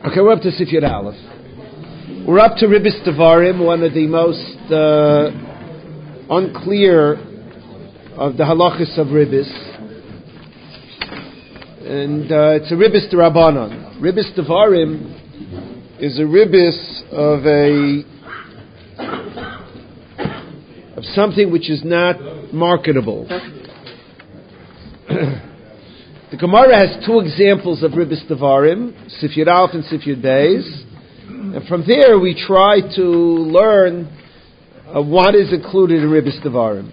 Okay, we're up to Sif Yud Aleph. We're up to Ribbis Devarim, one of the most unclear of the halachas of Ribbis. And it's a Ribbis D'Rabbanan. Ribbis Devarim is a Ribbis of something which is not marketable. The Gemara has two examples of Ribbis Devarim, Sif Yud Aleph and Sif Yud Beis. And from there we try to learn what is included in Ribbis Devarim.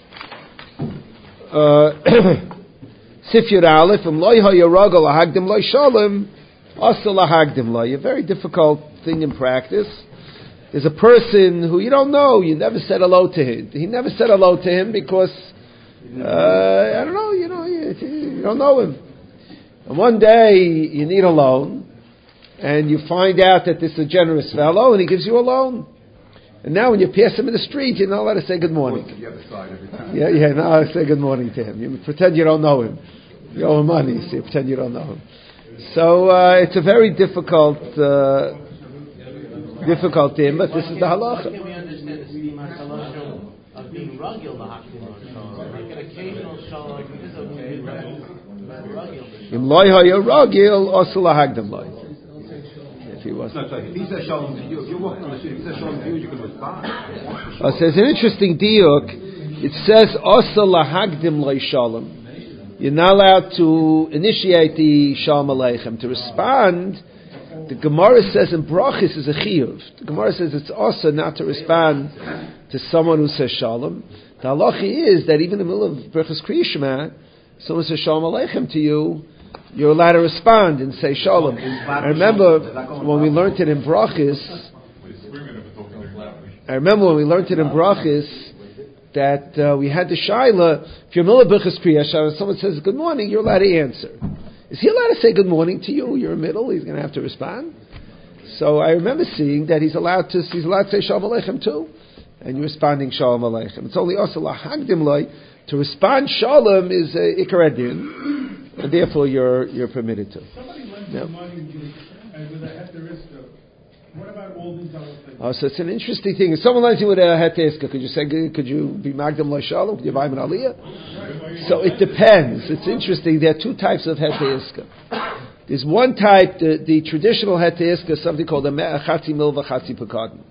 Sif Yud Aleph, Loy ha'yaragal lahagdim loy shalom, asa lahagdim loy. A very difficult thing in practice. There's a person who you don't know, you never said hello to him. He never said hello to him because, I don't know, you don't know him. And one day you need a loan, and you find out that this is a generous fellow, and he gives you a loan. And now when you pass him in the street, you're not allowed to say good morning. Yeah, not allowed to say good morning to him. You pretend you don't know him. You owe him money, so you pretend you don't know him. So it's a very difficult thing, but this is the halacha. Can we understand the Stima Shalom of being ragil lahakdim shalom? Like an occasional shalom is okay, but ragil. Im loy haya ragil osu lahagdim loy. If he was. If he says shalom to you, if you're walking on the street, if he says shalom to you, you can respond. So it's an interesting diuk. It says osu lahagdim loy shalom. You're not allowed to initiate the shalom aleichem. To respond, the Gemara says in brachis is a chiyuv. The Gemara says it's also not to respond to someone who says shalom. The halacha is that even in the middle of brachis kriya shema, someone says shalom aleichem to you, you're allowed to respond and say shalom. I remember when we learned it in brachis. That we had the shaila. If you're in the middle of brachis kriya shema and someone says good morning, you're allowed to answer. Is he allowed to say good morning to you? You're in the middle. He's going to have to respond. So I remember seeing that he's allowed to say shalom aleichem too, and you're responding shalom aleichem. It's only also lahagdim loy. To respond shalom is ikar adin, and therefore you're permitted to. Somebody lends you money with a heteriska. What about all these other things? Oh, so it's an interesting thing. If someone lends you with a heteriska, could you be magdim loy shalom? Could you buy him an aliyah? So it depends. It's interesting. There are two types of heteriska. There's one type, the traditional heteriska, something called a chatzi milva chatzi pekadon.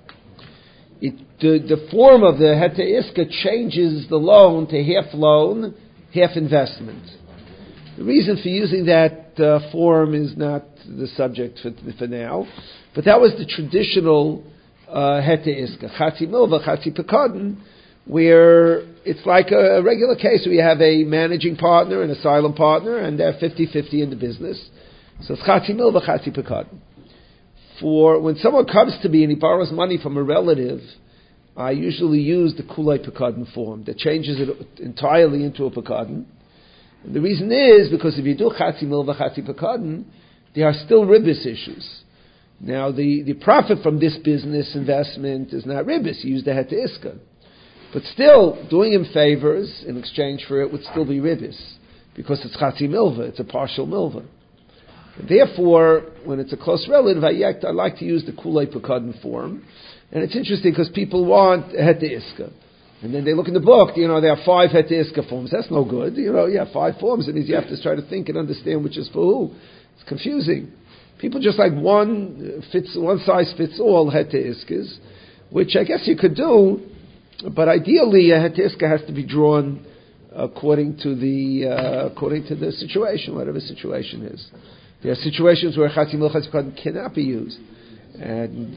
The form of the heteriska changes the loan to half loan, half investment. The reason for using that form is not the subject for now, but that was the traditional heteriska, chatzi milva chatzi pekadon, where it's like a regular case where you have a managing partner and a silent partner, and they're 50-50 in the business. So it's chatzi milva chatzi pekadon. For when someone comes to me and he borrows money from a relative, I usually use the kulei pekadon form that changes it entirely into a pekadon. And the reason is because if you do chatzi milva chatzi pekadon, there are still ribbis issues. Now the profit from this business investment is not ribbis. You use the heteriska. But still, doing him favors in exchange for it would still be ribbis, because it's chatzi milva, it's a partial milva. And therefore, when it's a close relative, I like to use the kulei pekadon form. And it's interesting because people want a heteriska. And then they look in the book, there are 5 heteriska forms. That's no good. You have 5 forms. It means you have to try to think and understand which is for who. It's confusing. People just like one size fits all heteriskas, which I guess you could do. But ideally, a heteriska has to be drawn according to the situation, whatever the situation is. There are situations where chatzi milva chatzi pekadon cannot be used, and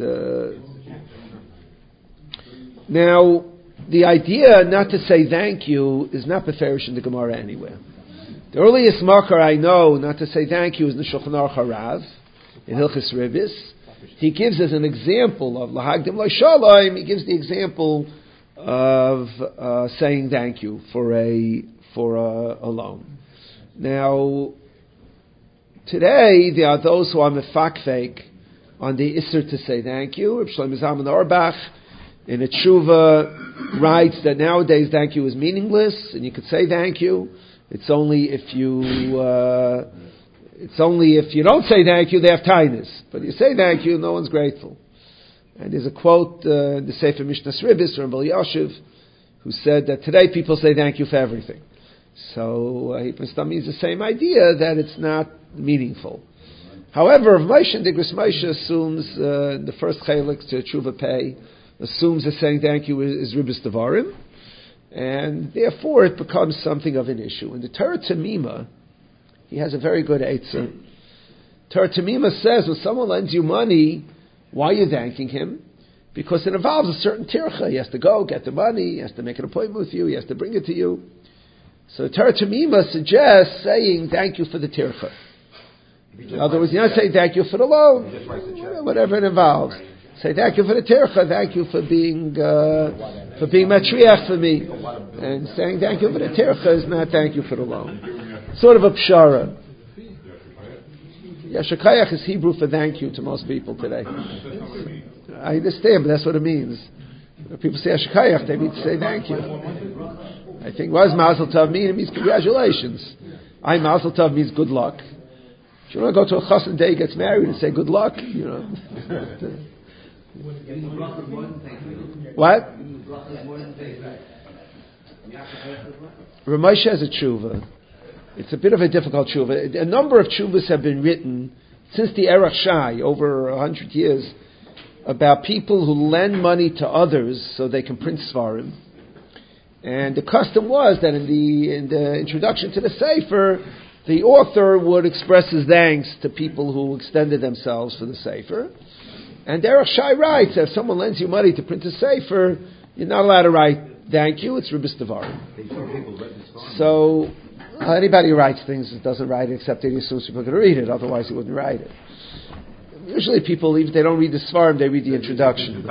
now the idea not to say thank you is not beferish in the Gemara anywhere. The earliest marker I know not to say thank you is the Shulchan Aruch Harav in Hilchis Ribbis. He gives as an example of lahagdim loy shalom. He gives the example of saying thank you for a loan. Now, today there are those who are mefakfek on the isser to say thank you. Reb Shlomo Zalman Auerbach in a tshuva writes that nowadays thank you is meaningless, and you could say thank you. It's only if you It's only if you don't say thank you, they have tinus. But you say thank you, no one's grateful. And there's a quote in the Sefer Mishnah Sribis from Rabbi Yashiv, who said that today people say thank you for everything. So that means the same idea, that it's not meaningful. However, Rav Moshe and Digris Moshe assumes the first chelik to Tshuva Pei assumes that saying thank you is Ribis Devarim, and therefore it becomes something of an issue. In the Torah Tamima, he has a very good eitzah. Torah Tamima says when someone lends you money, why are you thanking him? Because it involves a certain tircha. He has to go, get the money, he has to make an appointment with you, he has to bring it to you. So Torah Tamima suggests saying thank you for the tircha. In other words, you're not saying thank you for the loan, whatever it involves. Say thank you for the tircha, thank you for being matriach for me. And saying thank you for the tircha is not thank you for the loan. Sort of a pshara. Shakayach is Hebrew for thank you to most people today. I understand, but that's what it means. When people say Shakayach, they mean to say thank you. I think what does Mazel Tov mean? It means congratulations. Mazel Tov means good luck. If you want to go to a chassan day, gets married, and say good luck, you know. What? Ramosha has a tshuva. It's a bit of a difficult tshuva. A number of tshuvas have been written since the Erech Shai, over 100 years, about people who lend money to others so they can print svarim. And the custom was that in the introduction to the Sefer, the author would express his thanks to people who extended themselves for the Sefer. And Erech Shai writes that if someone lends you money to print a Sefer, you're not allowed to write thank you, it's Ribis Devarim. So anybody who writes things doesn't write it except they assume people are going to read it, otherwise he wouldn't write it. Usually people, even if they don't read the Svarim, they read the introduction.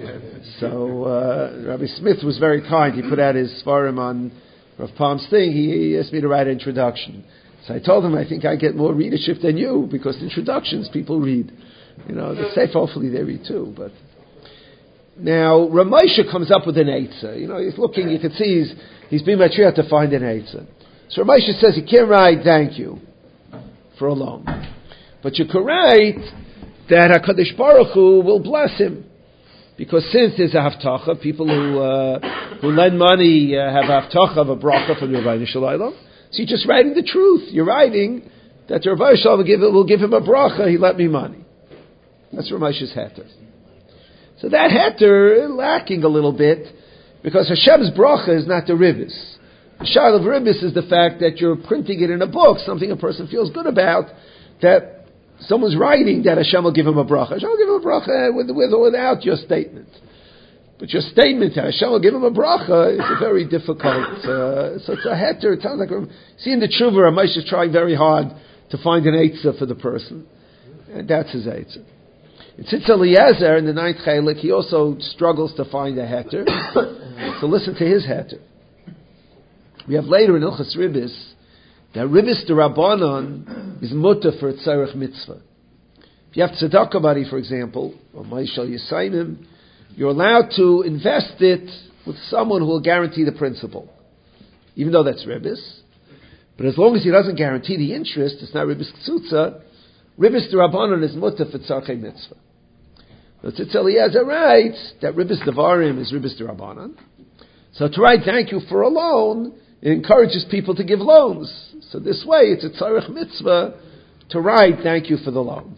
So Rabbi Smith was very kind. He put out his Svarim on Rav Palm's thing. He asked me to write an introduction. So I told him, I think I get more readership than you, because introductions people read. You know, the Sefer, hopefully they read too. But now, Ramosha comes up with an eitzah. You know, he's looking, you can see he's being matriach to find an eitzah. So Ramosha says, you can't write thank you for a loan. But you can write that HaKadosh Baruch Hu will bless him. Because since there's a haftacha, people who lend money have a haftacha of a bracha from the Rebbeinu Shalom. So you're just writing the truth. You're writing that the Rebbeinu Shalom will give him a bracha, he lent me money. That's Ramosha's heter. So that heter lacking a little bit, because Hashem's bracha is not the ribis. The shayla of ribis is the fact that you're printing it in a book, something a person feels good about, that someone's writing that Hashem will give him a bracha. Hashem will give him a bracha with or without your statement. But your statement that Hashem will give him a bracha is a very difficult. So it's a heter. It sounds like see in the tshuva, Ramosha is trying very hard to find an eitzah for the person, and that's his eitzah. In Tzitz Eliezer, in the 9th chelik, he also struggles to find a heter. So listen to his heter. We have later in Ilchas Ribis that Ribis D'Rabbanan is mutter for a tzarech mitzvah. If you have tzedakah money, for example, or Ma'ishal Yisayimim, you're allowed to invest it with someone who will guarantee the principal, even though that's Ribis. But as long as he doesn't guarantee the interest, it's not Ribis Ktsutza. Ribis D'Rabbanan is mutter for tzarech mitzvah. So Tzitz Eliezer writes that Ribis Devarim is Ribis D'Rabbanan. So to write thank you for a loan, it encourages people to give loans. So this way, it's a tzarech mitzvah to write thank you for the loan.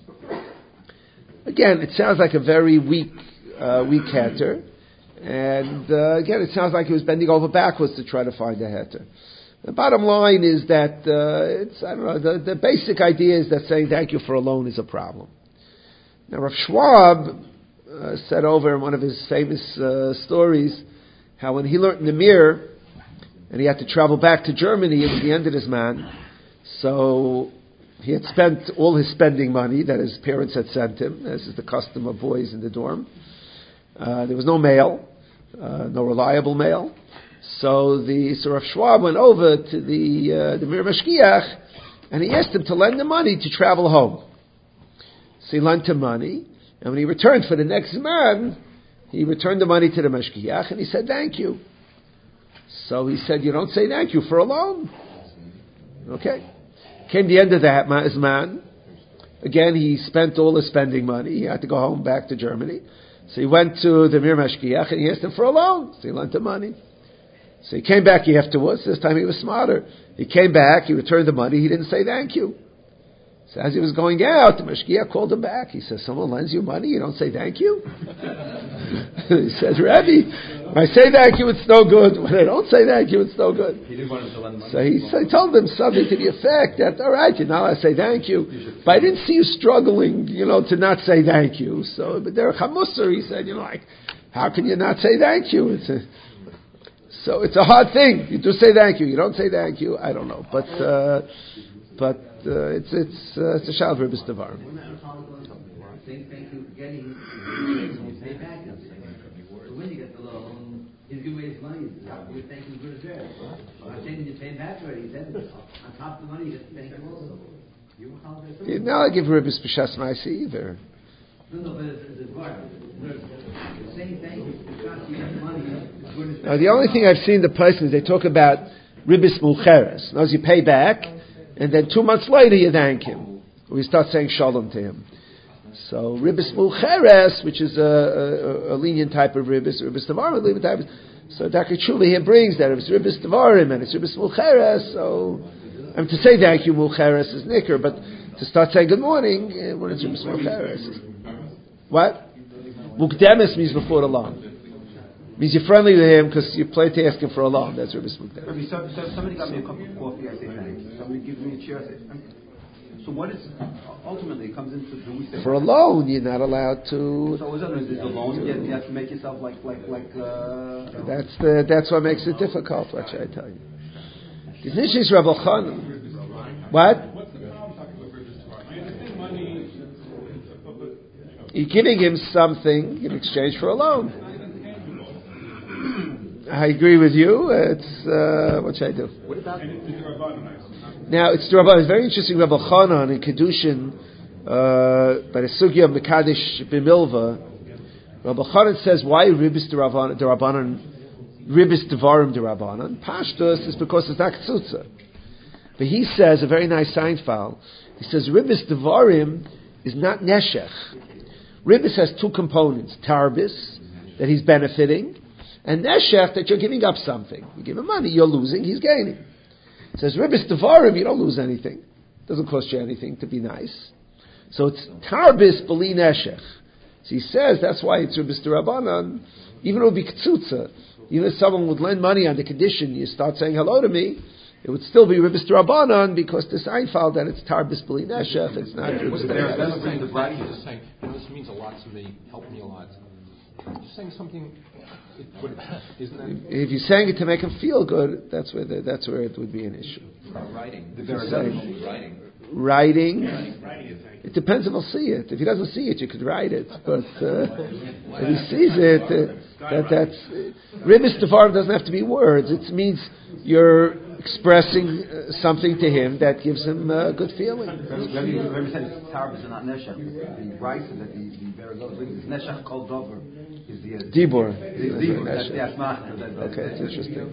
Again, it sounds like a very weak heter. And again, it sounds like he was bending over backwards to try to find a heter. The bottom line is that, the basic idea is that saying thank you for a loan is a problem. Now, Rav Schwab said over in one of his famous stories how when he learned in the Mir, and he had to travel back to Germany, it was the end of his man, so he had spent all his spending money that his parents had sent him, as is the custom of boys in the dorm. There was no mail, no reliable mail. So Rav Schwab went over to the Mir Mashgiach, and he asked him to lend him money to travel home. So he lent him money, and when he returned for the next man, he returned the money to the Mashgiach, and he said, thank you. So he said, you don't say thank you for a loan. Okay. Came the end of that man. Again, he spent all his spending money. He had to go home back to Germany. So he went to the Mir Mashgiach and he asked him for a loan. So he lent him money. So he came back afterwards. This time he was smarter. He came back, he returned the money, he didn't say thank you. So as he was going out, the Mashgiach called him back. He says, someone lends you money, you don't say thank you? He says, Rabbi, when I say thank you, it's no good. When I don't say thank you, it's no good. He didn't want him to lend money. So he told them something to the effect that, all right, you're not allowed to say thank you. But I didn't see you struggling, to not say thank you. So, but there, Chamusar, he said, like, how can you not say thank you? So it's a hard thing. You just say thank you. You don't say thank you. I don't know, but it's a Shal Ribbis Devar. Thank you for getting pay back. So when you get the loan, he's giving away his money. You thank him for his there. I'm saying you pay back already. Then on top of the money, you get to thank him also. You now I give Ribbis B'Shas Ma'asi either. No, but it's saying thank you because you have money. Now, the only thing I've seen the person is they talk about Ribbis Mucheres. Now, you pay back, and then 2 months later you thank him. We start saying shalom to him. So Ribbis Mucheres, which is a lenient type of Ribbis Devarim, lenient type. So Dr. Chuli here brings that it's Ribbis Devarim and it's Ribbis Mucheres. So to say thank you Mucheres is nicker, but to start saying good morning when it's Ribbis Mucheres. What? Mukdemis means before the loan. Means you're friendly with him because you plan to ask him for a loan. That's Ribbis Mukdemis. So somebody got me a cup of coffee, I say thank you. Somebody gives me a chair, I say thank you. So what is, ultimately, it comes into, do we say... For a loan, you're not allowed to... So is the loan, you have to make yourself like That's what makes it difficult, what should I tell you? Nishis Rabbi Chanan. What? You're giving him something in exchange for a loan. I agree with you. It's what should I do? What about now? It's the Rabbi. It's very interesting. Rabbi Chanan in Kedushin, by the Sugya of Mekadesh B'Milva. Rabbi Chanan says why Ribbis Derabanan, Ribbis Devarim Derabanan. Pashtus is because it's not Ktsutza. But he says a very nice Seinfeld. He says Ribbis Devarim is not Neshech. Ribbis has two components: Tarbis, that he's benefiting, and Neshech, that you're giving up something. You give him money, you're losing, he's gaining. It says Ribbis Devarim, you don't lose anything. It doesn't cost you anything to be nice. So it's Tarbis B'li Neshech. So he says that's why it's Ribbis Derabanan, even though it would be Ktsutza. Even if someone would lend money on the condition you start saying hello to me, it would still be Ribbis Derabanan because the Seinfeld that it's Tarbis B'li Neshech, it's not Ribbis Derabanan. This means a lot to me, helped me a lot. Just saying something, isn't that? If you're saying it to make him feel good, that's where it would be an issue. Writing. Writing. It depends if he'll see it. If he doesn't see it, you could write it. But if he sees it, that's Ribbis Devarim doesn't have to be words. It means you're expressing something to him that gives him a good feeling. Remember said it's Tarbis and not Neshech. The rice that the Beregot is Neshech called Dover. Is the Dibur. That's the Asmach. Okay, it's interesting.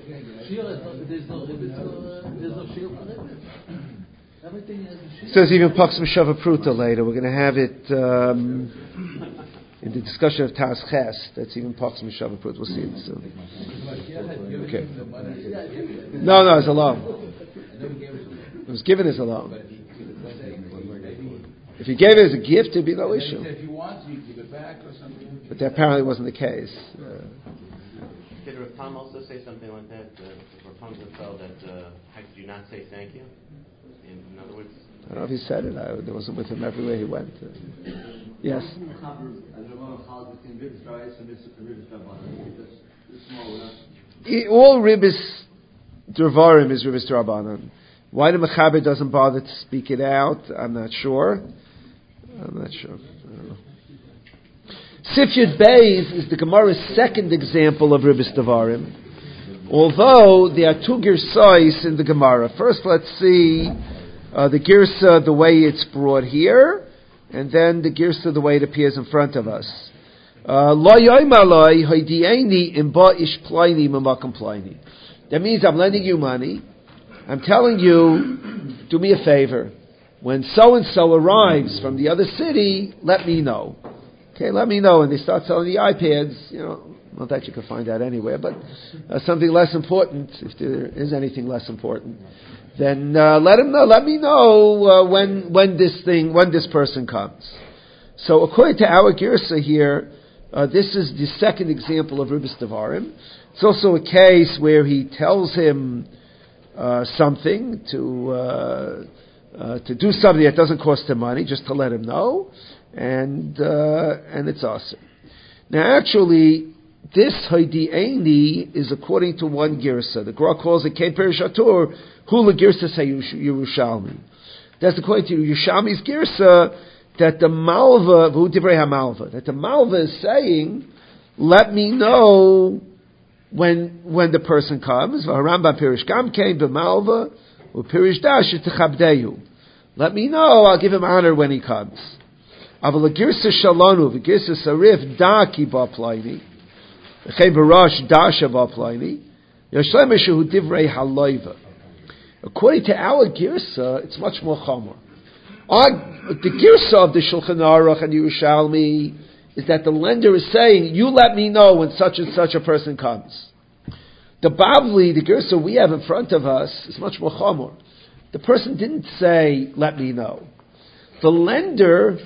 It says even Pachs Meshava Pruta later. We're going to have it in the discussion of Tas Ches. That's even Pachs Meshava Pruta. We'll see it soon. Okay. No, it's a loan. It was given as a loan. If he gave it as a gift, it'd be no issue. But that apparently wasn't the case. Did Rav Tom also say something like that? Rav Tom felt that how could you not say thank you? In other words, I don't know if he said it. I wasn't with him everywhere he went. Yes. All Ribbis Devarim is Ribbis Derabanan. Why the Mechaber doesn't bother to speak it out, I'm not sure. I don't know. Sifyud Beis is the Gemara's second example of Ribbis Devarim. Although there are two girsais in the Gemara. First, let's see the girsa the way it's brought here, and then the girsa the way it appears in front of us. That means I'm lending you money, I'm telling you, do me a favor. When so-and-so arrives from the other city, let me know. Okay, let me know. And they start selling the iPads, not that you can find that anywhere, but something less important, if there is anything less important, then let him know. Let me know when this person comes. So according to our Girsa here, this is the second example of Ribis Devarim. It's also a case where he tells him something to do something that doesn't cost him money, just to let him know, and it's awesome. Now, actually, this Haidi'eni is according to one Girsa. The Gra calls it Kein Perishatur, Hula Girsa say Yerushalmi. That's according to Yerushalmi's Girsa, that the Malva, V'hu Divrei HaMalva, that the Malva is saying, let me know when the person comes. V'harambam Pirish Gam came b'Malva, u'Pirish Dash T'chabdeyu. Let me know, I'll give him honor when he comes. Aval Girsa Shalonu, V'Girsa Sarif Da Ki Ba'Plaini, V'chein Barash Dasha Ba'Plaini, Yashlem Eshehu Divrei HaLoiva. According to our Girsa, it's much more chomer. The Girsa of the Shulchan Aruch and Yerushalmi is that the lender is saying, you let me know when such and such a person comes. The Bavli, the Girsa we have in front of us, is much more chomer. The person didn't say, let me know. The lender,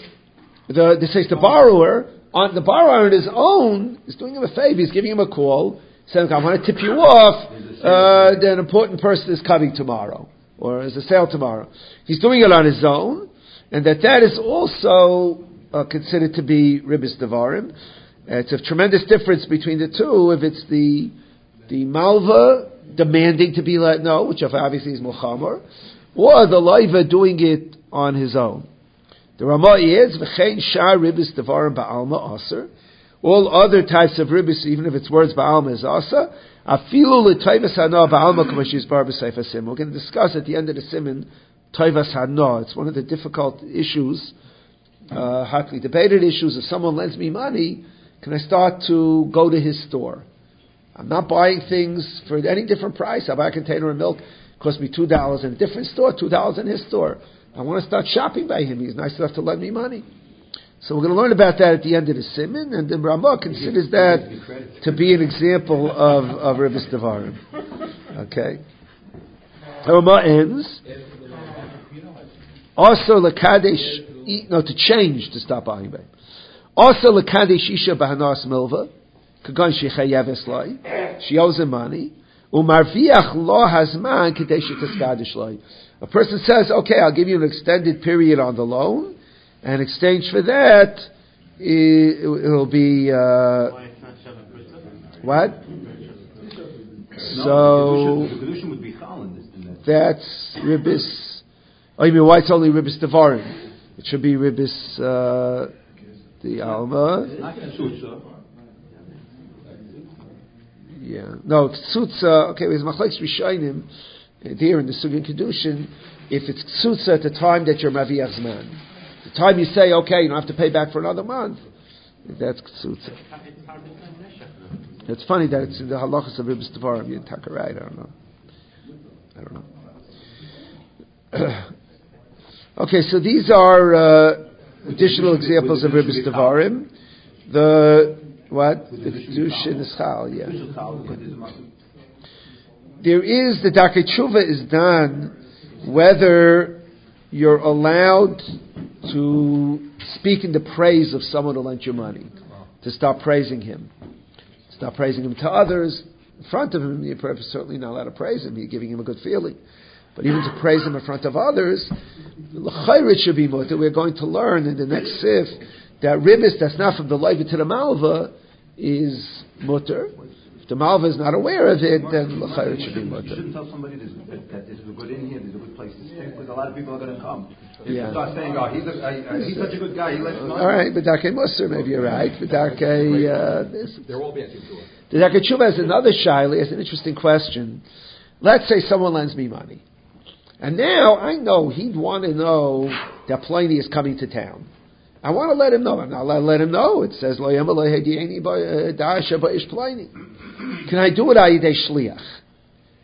the borrower, the borrower on his own is doing him a favor. He's giving him a call, saying, I want to tip you off that an important person is coming tomorrow, or there's a sale tomorrow. He's doing it on his own, and that is also considered to be Ribis Devarim. It's a tremendous difference between the two. If it's the Malva demanding to be let know, which obviously is Mulchamor, or the Loiva doing it on his own. The Ramah is V'chein Shar Ribis Devarim Ba'alma Aser. All other types of Ribis, even if it's words Ba'alma, is Asa. Afilu L'Toivas Hana Ba'alma K'mashis Bar B'Seif HaSim. We're going to discuss at the end of the Siman Toivas Hana. It's one of the difficult issues, hotly debated issues. If someone lends me money, can I start to go to his store? I'm not buying things for any different price. I buy a container of milk, it costs me $2 in a different store, $2 in his store. I want to start shopping by him. He's nice enough to lend me money. So we're going to learn about that at the end of the Siman, and then Ramah considers that to be an example of Ribis Devarim. Okay. Ramah ends. Also, to change, to stop buying by. Also, Lekadesh Isha Bahanas Milva, Kagan Shechayev Eslai, she owes him money. Umarviach Lo Hazman Kadesh Taskadish Lai. A person says, okay, I'll give you an extended period on the loan, and in exchange for that, it'll be, what? So, the Kedushin would be Chalin. that's Ribis, you mean why it's only Ribis Devarim? It should be Ribis, the Alma. Not Tzutza. Yeah. No, Tzutza, okay, there's Machlekes Rishonim, here in the Sugin Kedushin, if it's Tzutza at the time that you're Maviach Zman. The time you say, okay, you don't have to pay back for another month, that's Tzutza. It's funny that it's in the halachas of Ribis Devarim, you take right, I don't know. Okay, so these are additional examples of Ribis Devarim. The Kedushin is Chal, yeah. There is, the Darkei Tshuva is done whether you're allowed to speak in the praise of someone who lent you money, to stop praising him. Stop praising him to others. In front of him, you're certainly not allowed to praise him. You're giving him a good feeling. But even to praise him in front of others, l'chayr should be mutter. We're going to learn in the next sif that Ribis that's not from the Leiva to the Malva is mutter. If the Malva is not aware of it, then l'chayr should be mutter. You shouldn't tell somebody that there's a good inn here, there's a good place to stay, because a lot of people are going to come. If you start saying, he's such a good guy, he lets money. All right, but Darkei Musar, maybe you're right. But Darkei, they're all bad people. The Darkei Tshuva has another shaila, has an interesting question. Let's say someone lends me money. And now I know he'd want to know that Pliny is coming to town. I want to let him know. I'm not allowed to let him know. It says, Lo yama lo hedieni dasha ba'ish Pliny. Can I do it ayidei shliach?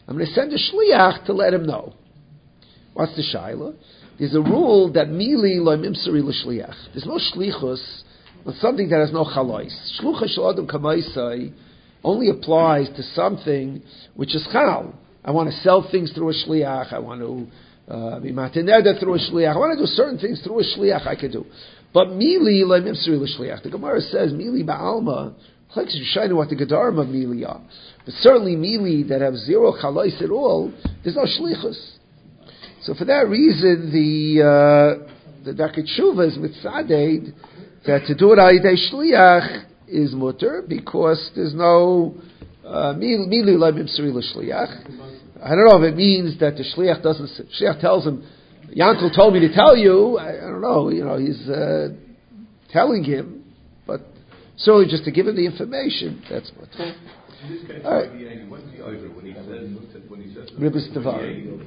I'm going to send a shliach to let him know. What's the shaila? There's a rule that mili lo mimsari l'shliach. There's no shlichus on something that has no chalois. Shlucha shel adam kamaisai only applies to something which is chal. I want to sell things through a shliach. I want to be mateneda through a shliach. I want to do certain things through a shliach. I could do. But mili lo mimsari l'shliach. The Gemara says mili ba'alma. Like you shine what the gedarim of mili are. But certainly mili that have zero chalois at all, there's no shlichus. So for that reason, the Darkei Tshuva is mitzaded that to do it al yidei shliach is mutter because there's no milu lo mimsari l'shliach. I don't know if it means that the shliach doesn't. Shliach tells him, Yankel told me to tell you. I don't know. He's telling him, but certainly just to give him the information. That's mutter. In this case, all right. what's the over when he says Ribbis Tavar.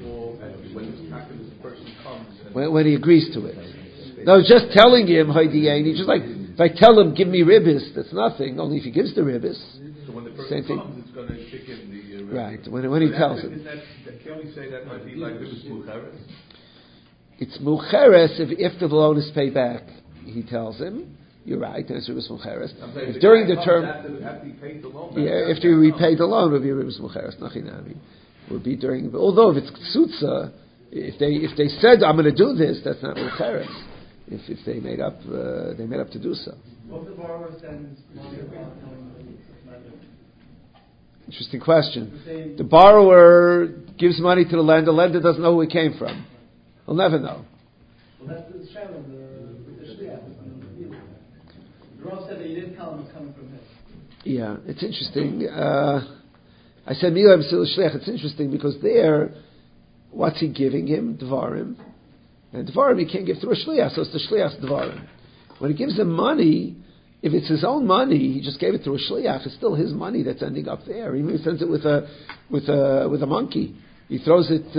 When he agrees to it. No, just telling him Haydiyain. Just like if I tell him give me ribbis, that's nothing. Only if he gives the ribbis. So when the person same thing. comes, it's going to kick in the right. When he tells him. Can we say that might be like ribbis mucheres? It's mucheres if the loan is paid back. He tells him. You're right. That's ribbis mucheres. If during the term, after he paid the loan, after he repaid the loan, it would be ribbis mucheres. Nachinami. Would be during. Although if it's ksutza, if they said I'm going to do this, that's not mucheres. If they made up to do so. What if the borrower sends money without knowing Interesting question. The borrower gives money to the lender doesn't know who it came from. He'll never know. Well, that's the shadow with the shliach. The Rav said that you didn't tell him it's coming from him. Yeah, it's interesting. I said Milah B'Sil Shliach. It's interesting because there, what's he giving him? Dvarim. And Dvarim he can't give through a Shliach, so it's the Shliach's Dvarim. When he gives him money, if it's his own money, he just gave it through a Shliach, it's still his money that's ending up there. Even if he sends it with a monkey. He throws it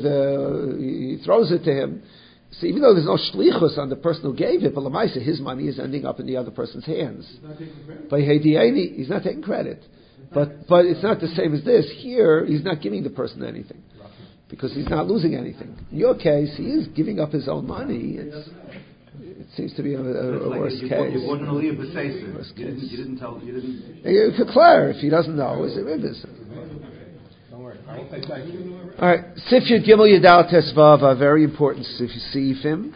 to him. So even though there's no shlichus on the person who gave it, but Lamaisa, his money is ending up in the other person's hands. By Hediyaini, he's not taking credit. But it's not the same as this. Here, he's not giving the person anything. Because he's not losing anything. In your case, he is giving up his own money. It seems to be a worse case. You wouldn't believe the facer. You didn't tell. You didn't. You could declare if he doesn't know. Is it ribbis? All right, Sif Yud Gimel Yadal Tesvav are very important Sifim,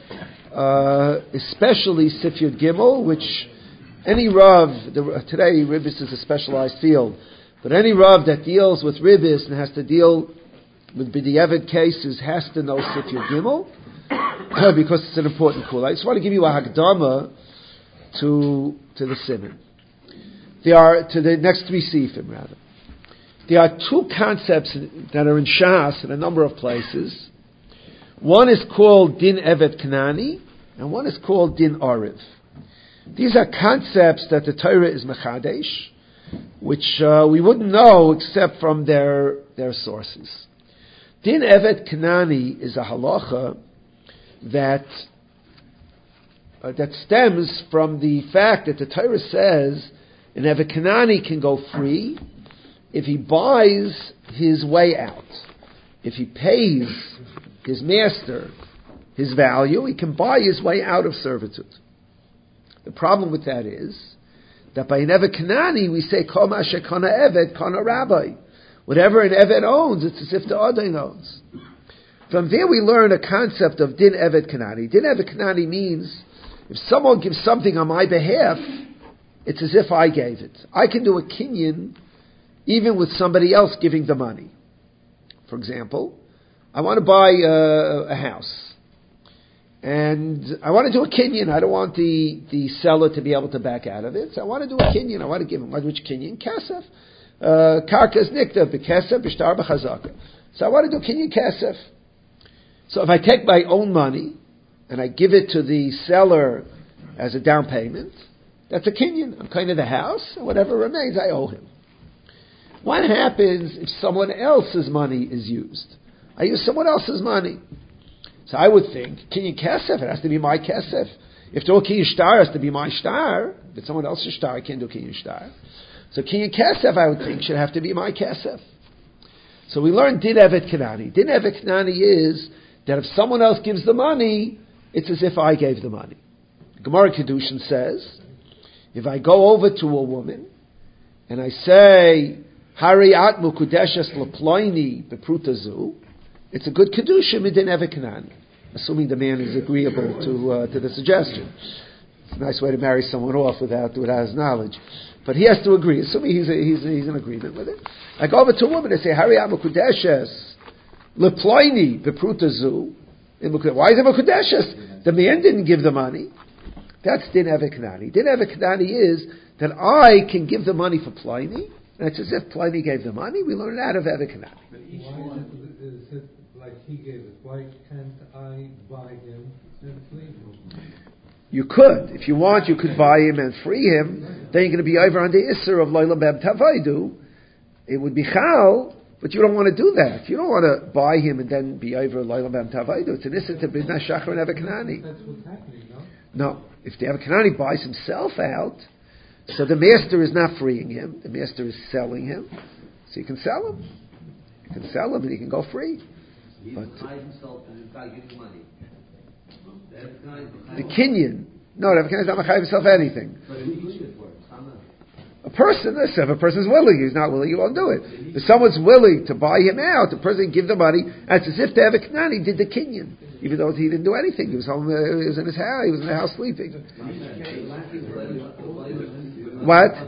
especially Sif Yud Gimel, which any Rav, today Ribbis is a specialized field, but any Rav that deals with Ribbis and has to deal with B'diavad cases has to know Sif Yud Gimel, because it's an important kula. I just want to give you a Hakdama to the Siman. To the next three Sifim, rather. There are two concepts that are in Shas in a number of places. One is called Din Evet Kanani, and one is called Din Ariv. These are concepts that the Torah is Mechadesh, which we wouldn't know except from their sources. Din Evet Kanani is a halacha that stems from the fact that the Torah says an Evet Kanani can go free if he buys his way out. If he pays his master his value, he can buy his way out of servitude. The problem with that is that by an Evet Kanani we say Kol ma shekana Evet kana rabbi. Whatever an Evet owns, it's as if the Adain owns. From there we learn a concept of Din Evet Kanani. Din Evet Kanani means if someone gives something on my behalf, it's as if I gave it. I can do a kinyan even with somebody else giving the money. For example, I want to buy a house. And I want to do a kinyan. I don't want the seller to be able to back out of it. So I want to do a kinyan. I want to give him, which kinyan? Kasef. Karkas nikta, b'kesef, b'shtar b'chazaka. So I want to do kinyan kasef. So if I take my own money and I give it to the seller as a down payment, that's a kinyan. I'm kind of the house, and whatever remains, I owe him. What happens if someone else's money is used? I use someone else's money. So I would think, kinyan kesef, it has to be my kesef. If do kinyan shtar, it has to be my shtar. If it's someone else's shtar, I can't do kinyan shtar. So kinyan kesef, I would think, should have to be my kesef. So we learned din evet kanani. Din evet kanani is that if someone else gives the money, it's as if I gave the money. Gemara Kedushin says, if I go over to a woman and I say, Hari at mukudeshes leploini beprutazu, it's a good kedusha midin evet kanani, assuming the man is agreeable to the suggestion. It's a nice way to marry someone off without his knowledge. But he has to agree. Assuming he's in agreement with it. I go over to a woman and say, Hari Amakudeshes, Leploini, Beprutazu. Why is it Makudeshes? The man didn't give the money. That's Din Evet Kanani. Din Evet Kanani is that I can give the money for Pliny, and it's as if Pliny gave the money. We learn it out of Evet Kanani. But each one is it like he gave it. Why can't I buy him and free him? You could. If you want, you could buy him and free him. Then you're going to be over on the Isser of Loila Beb Tavaidu. It would be Chal, but you don't want to do that. You don't want to buy him and then be over Loila Beb Tavaidu. It's an Isser to Bidna Shachar and Evet Kanani. That's what's happening, no? No. If the Evet Kanani buys himself out, so the master is not freeing him. The master is selling him. So you can sell him. You can sell him and he can go free. He buys himself and this guy gives money. The Kinyan. No, the Kinyan is not Machayev himself anything. A person, listen, if a person is willing, he's not willing, he won't do it. If someone's willing to buy him out, the person can give the money, and it's as if the Evet Kanani did the Kinyan, even though he didn't do anything. He was home, he was in his house, he was in the house sleeping. What?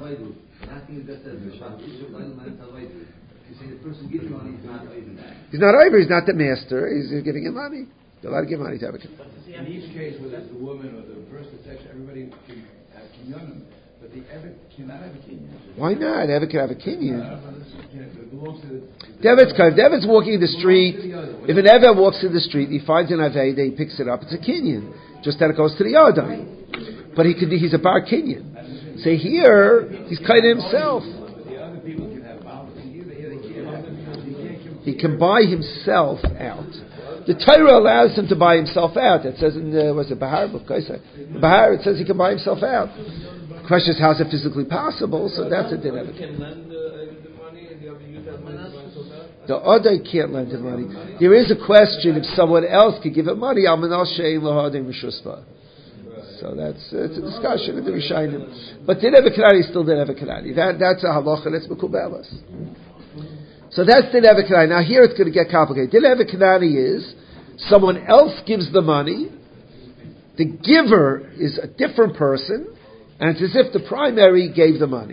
He's not over, he's not the master, he's giving him money. They're allowed to give money to Evet Kanani. In each case, whether it's the woman or the person, everybody can have kinyanim, but the Evet cannot have a kinyan. Why not? Evet can have a kinyan. It belongs to the If Devet's walking in the street, if an Evet walks in the street, he finds an Aveda, he picks it up, it's a kinyan. Just that it goes to the Yodai. But he's a bar kinyan. Say here, he's kind of himself. The other people can have balance. He can buy himself out. The Torah allows him to buy himself out. It says in Bahar? Bahar, it says he can buy himself out. The question is, how is it physically possible? So that's a din of it. The other can't lend him money. There is a question if someone else could give him money. So it's a discussion of the Rishayim. But din Evet Kanani is still din Evet Kanani. That's a halacha. That's mekubelas. So that's Din Evet Kanani. Now here it's going to get complicated. Din Evet Kanani is someone else gives the money, the giver is a different person, and it's as if the primary gave the money.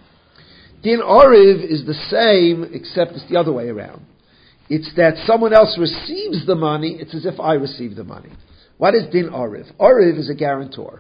Din Oriv is the same, except it's the other way around. It's that someone else receives the money, it's as if I receive the money. What is Din Oriv? Oriv is a guarantor.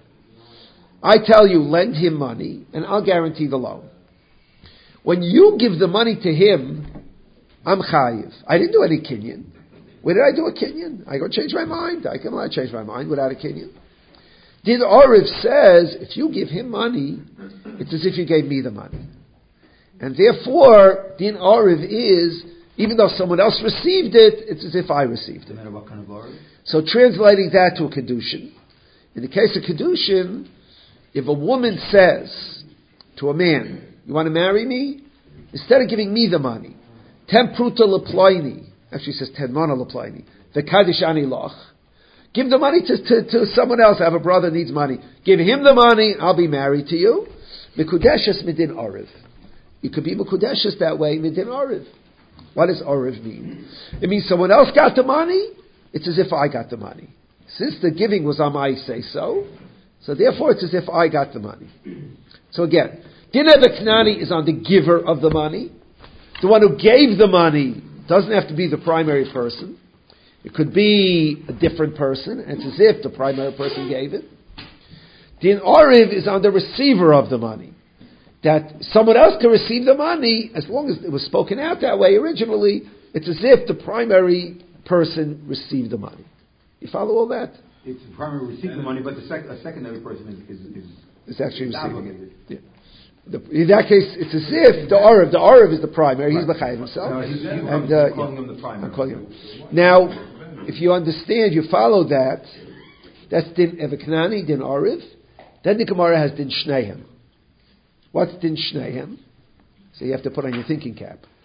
I tell you, lend him money, and I'll guarantee the loan. When you give the money to him, I'm chayiv. I didn't do any kinyan. Where did I do a kinyan? I go change my mind. I can change my mind without a kinyan. Din Oriv says, if you give him money, it's as if you gave me the money. And therefore, Din Oriv is, even though someone else received it, it's as if I received it. No matter what kind of Oriv? So translating that to a Kedushin, in the case of Kedushin, if a woman says to a man, you want to marry me? Instead of giving me the money, ten pruta leploini, actually says ten mana leploini, the kaddish ani loch, give the money to someone else. I have a brother needs money. Give him the money, I'll be married to you. Mekudeshes midin oriv. It could be mekudeshes that way, midin oriv. What does oriv mean? It means someone else got the money, it's as if I got the money. Since the giving was on my say-so, so therefore it's as if I got the money. So again, Din Evet Kanani is on the giver of the money. The one who gave the money doesn't have to be the primary person. It could be a different person, and it's as if the primary person gave it. Din Oriv is on the receiver of the money. That someone else can receive the money, as long as it was spoken out that way originally, it's as if the primary person received the money. You follow all that? It's the primary received the money, but a secondary person is actually receiving it. Yeah. In that case, it's as if the Arav is the primary. He's Mechayev himself. No, I'm calling him the primary. I'm calling him. Now, if you understand, you follow that. That's Din Evet Kanani, Din Arav. Then the Gemara has Din Shnehem. What's Din Shnehem? So you have to put on your thinking cap.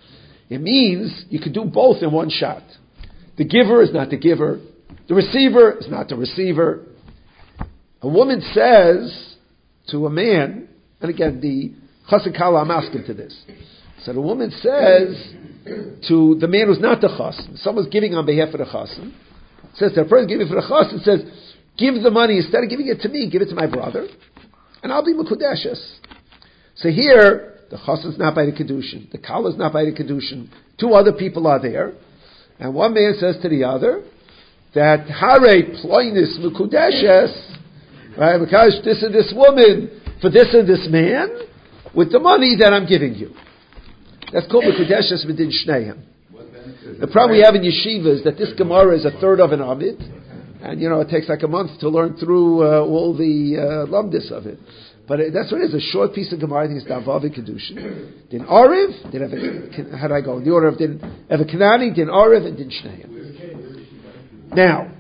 It means you could do both in one shot. The giver is not the giver. The receiver is not the receiver. A woman says to a man, and again, the chassid kala, I'm asking to this. So the woman says to the man who's not the chassid, someone's giving on behalf of the chassid, says to the person giving for the chassid, says, give the money, instead of giving it to me, give it to my brother, and I'll be mekudeshes. So here, the chassid's not by the kedushin, the kala is not by the kedushin, two other people are there, and one man says to the other, that hare ploinis mekudeshes, right, because this and this woman, for this and this man, with the money that I'm giving you. That's called mekudeshes within shneihem. The problem we have in yeshiva is that this Gemara is a third of an Amid, and it takes like a month to learn through all the lumdis of it. But that's what it is, a short piece of Gemara. I think it's Davav Kedushin. Din Ariv, din how do I go? In the order of Din Evakanani, Din Ariv, and Din Shneim. Now,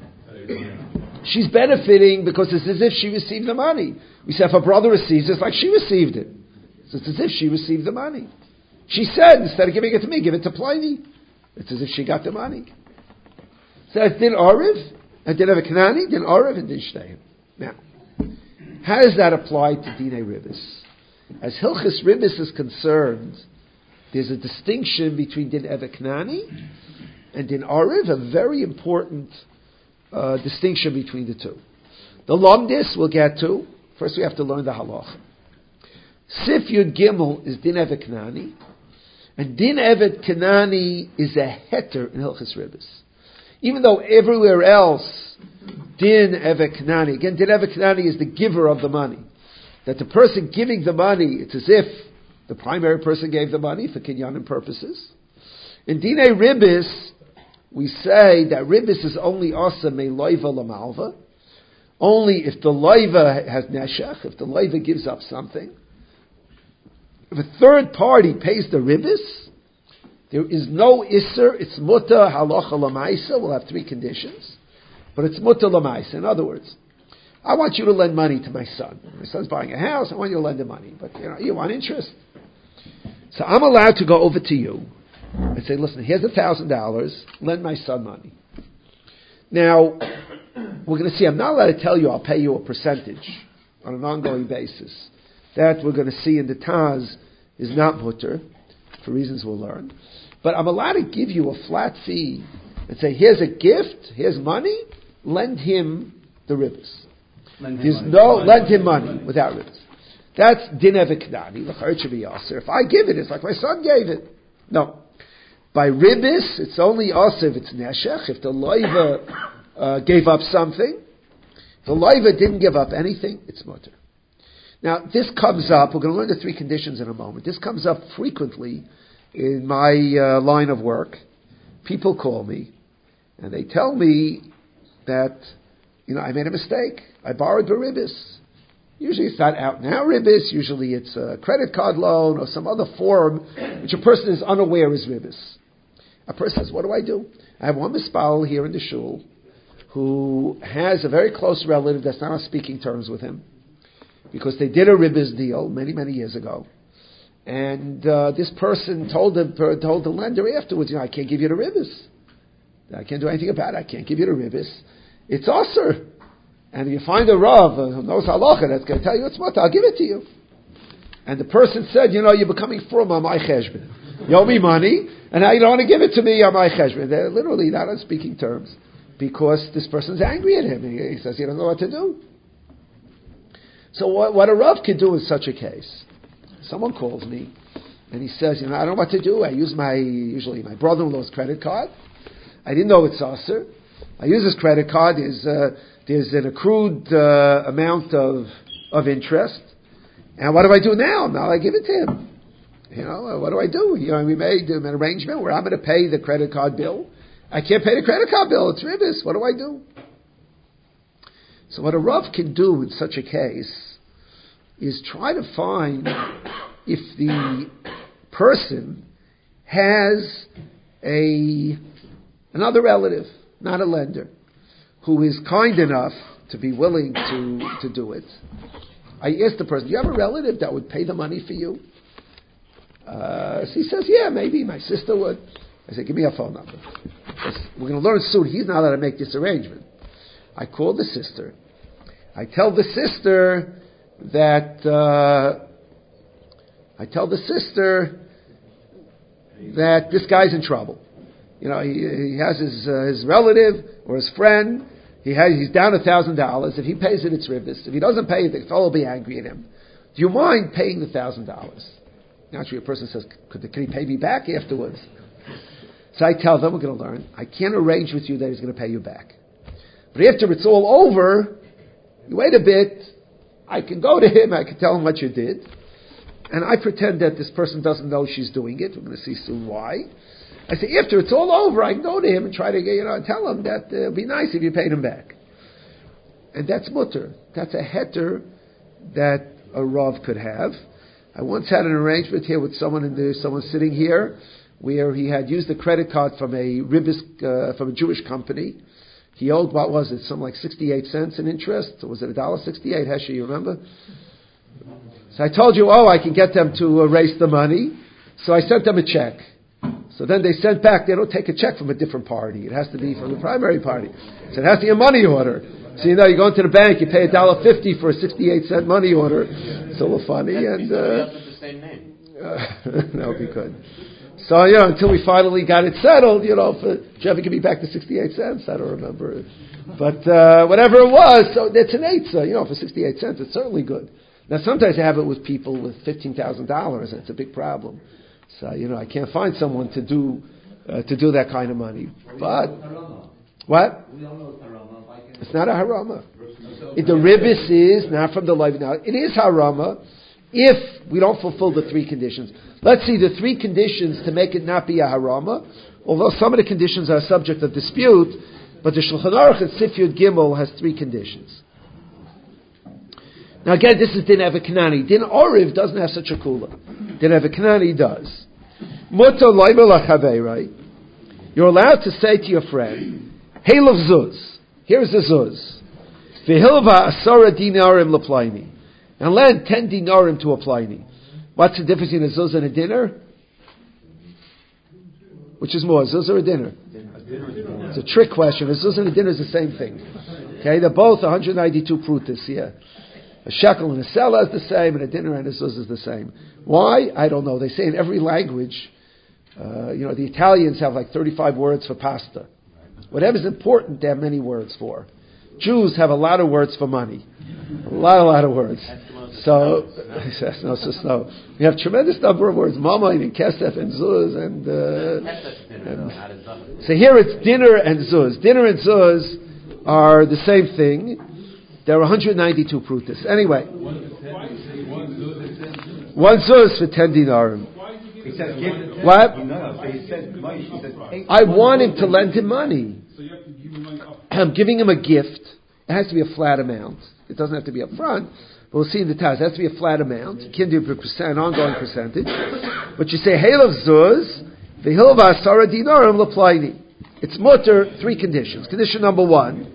she's benefiting because it's as if she received the money. We say if her brother receives it, it's like she received it. So it's as if she received the money. She said, instead of giving it to me, give it to Pliny. It's as if she got the money. So it's Din Ariv, and Din Evakanani, Din Ariv, and Din Shneim. Now, how does that apply to Dinei Ribis? As Hilchis Ribis is concerned, there's a distinction between Din Eveknani and Din Ariv, a very important distinction between the two. The Lomdis we'll get to. First we have to learn the halacha. Sif Yud Gimel is Din Eveknani, and Din Evet Kanani is a heter in Hilchis Ribis. Even though everywhere else, Din Evet Kanani, again, Din Evet Kanani is the giver of the money. That the person giving the money, it's as if the primary person gave the money for kinyanim purposes. In Dinei Ribis, we say that Ribis is only asa me loiva lamalva, only if the loiva has neshech, if the loiva gives up something. If a third party pays the Ribis, there is no isser, it's muta halacha lamaisa, we'll have three conditions, but it's muta lamaisa. In other words, I want you to lend money to my son. My son's buying a house, I want you to lend him money, but you want interest. So I'm allowed to go over to you and say, listen, here's $1,000, lend my son money. Now, we're going to see, I'm not allowed to tell you I'll pay you a percentage on an ongoing basis. That we're going to see in the Taz is not mutter, for reasons we'll learn. But I'm allowed to give you a flat fee and say, here's a gift, here's money, lend him the ribis. Lend him money without ribis. That's din eviknani, l'chayr should be aser. If I give it, it's like my son gave it. No. By ribis, it's only aser if it's neshech, if the loiva gave up something. If the loiva didn't give up anything, it's mutter. Now, this comes up, we're going to learn the three conditions in a moment. This comes up frequently in my line of work. People call me, and they tell me that, I made a mistake. I borrowed the ribis. Usually it's not out and out ribis, usually it's a credit card loan or some other form which a person is unaware is ribis. A person says, what do I do? I have one mispal here in the shul who has a very close relative that's not on speaking terms with him, because they did a ribis deal many, many years ago. And this person told the lender afterwards, I can't give you the ribis. I can't do anything about it. I can't give you the ribis. It's aser. And if you find a Rav who knows halacha that's going to tell you it's mutter, I'll give it to you. And the person said, you're becoming from on my cheshbon. You owe me money, and now you don't want to give it to me on my cheshbon. They're literally not on speaking terms, because this person's angry at him. He says he doesn't know what to do. So what a Rav can do in such a case, someone calls me, and he says, I don't know what to do. I use usually my brother-in-law's credit card. I didn't know it's aser. I use his credit card. There's an accrued amount of interest. And what do I do now? Now I give it to him. What do I do? We made an arrangement where I'm going to pay the credit card bill. I can't pay the credit card bill. It's ribis. What do I do? So what a Rav can do in such a case is try to find if the person has another relative, not a lender, who is kind enough to be willing to do it. I asked the person, do you have a relative that would pay the money for you? So he says, yeah, maybe my sister would. I said, give me a phone number. We're going to learn soon. He's not allowed to make this arrangement. I call the sister. I tell the sister that this guy's in trouble. You know, he has his relative or his friend. He's down $1,000. If he pays it, it's ribis. If he doesn't pay it, the fellow will be angry at him. Do you mind paying the $1,000? Naturally, a person says, "Can he pay me back afterwards?" So I tell them, we're going to learn. I can't arrange with you that he's going to pay you back. But after it's all over, you wait a bit. I can go to him. I can tell him what you did. And I pretend that this person doesn't know she's doing it. We're going to see soon why. I say, after it's all over, I can go to him and try to tell him that it would be nice if you paid him back. And that's mutter. That's a heter that a Rav could have. I once had an arrangement here with someone sitting here where he had used a credit card from a from a Jewish company. He owed, what was it, something like 68 cents in interest? Or was it $1.68? Hesha, you remember? So I told you, I can get them to erase the money. So I sent them a check. So then they sent back, they don't take a check from a different party. It has to be from the primary party. So it has to be a money order. So you go into the bank, you pay $1.50 for a 68-cent money order. It's a little funny. And the same name. That would be good. So, until we finally got it settled, Jeff give me back the 68 cents. I don't remember. But whatever it was, so it's an eitzah, for 68 cents. It's certainly good. Now, sometimes I have it with people with $15,000, and it's a big problem. So, I can't find someone to do that kind of money. But, what? It's not a harama. The ribis is not from the life. Now, it is harama if we don't fulfill the three conditions. Let's see the three conditions to make it not be a harama, although some of the conditions are subject of dispute, but the Shulchan Aruch at Sif Yud Gimel has three conditions. Now again, this is Din Evakanani. Din Oriv doesn't have such a kula. Din Evakanani does. Muto loimer lachavei, you're allowed to say to your friend, Heilav zuz. Here's a zuz. V'hilva asara dinarim leplaini. And lend 10 dinarim to a plaini. What's the difference between a zuz and a dinner? Which is more, a zuz or a dinner? It's a trick question. A zuz and a dinner is the same thing. Okay, they're both 192 prutas, yeah. A shekel and a sela is the same, and a dinner and a zuz is the same. Why? I don't know. They say in every language, the Italians have like 35 words for pasta. Whatever's important, they have many words for. Jews have a lot of words for money. A lot of words. So, no. We have tremendous number of words. Mama and kesef and zuz and so here it's dinner and zuz. Dinner and zuz are the same thing. There are 192 prutas. Anyway, one zuz for 10 dinarim. He said, what? He said, I want him to lend him money. I'm giving him a gift. It has to be a flat amount. It doesn't have to be up front. But we'll see in the Taz. It has to be a flat amount. You can't do an ongoing percentage. But you say, Heilav zuz, v'hilva asara dinarim leplaini. It's mutter, three conditions. Condition number one.